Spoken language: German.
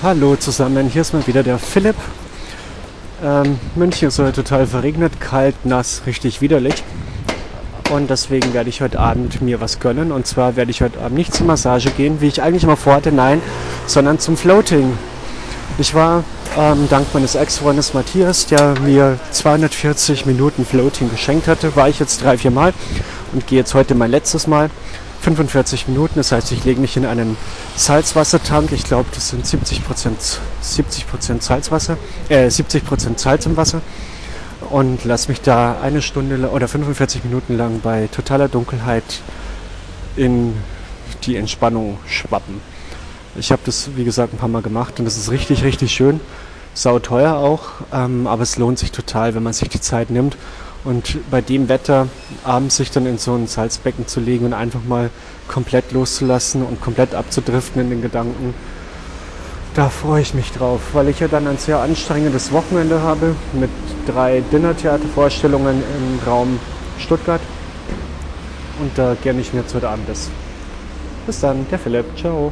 Hallo zusammen, hier ist mal wieder der Philipp. München ist heute total verregnet, kalt, nass, richtig widerlich. Und deswegen werde ich heute Abend mir was gönnen. Und zwar werde ich heute Abend nicht zur Massage gehen, wie ich eigentlich immer vorhatte, nein, sondern zum Floating. Ich war dank meines Ex-Freundes Matthias, der mir 240 Minuten Floating geschenkt hatte, war ich jetzt 3-4 Mal und gehe jetzt heute mein letztes Mal. 45 Minuten, das heißt, ich lege mich in einen Salzwassertank. Ich glaube, das sind 70% Salzwasser, 70% Salz im Wasser und lasse mich da eine Stunde oder 45 Minuten lang bei totaler Dunkelheit in die Entspannung schwappen. Ich habe das, wie gesagt, ein paar Mal gemacht und das ist richtig, richtig schön. Sauteuer auch, aber es lohnt sich total, wenn man sich die Zeit nimmt. Und bei dem Wetter abends sich dann in so ein Salzbecken zu legen und einfach mal komplett loszulassen und komplett abzudriften in den Gedanken, da freue ich mich drauf, weil ich ja dann ein sehr anstrengendes Wochenende habe mit 3 Dinnertheatervorstellungen im Raum Stuttgart. Und da gönne ich mir jetzt heute Abend das. Bis dann, der Philipp, ciao.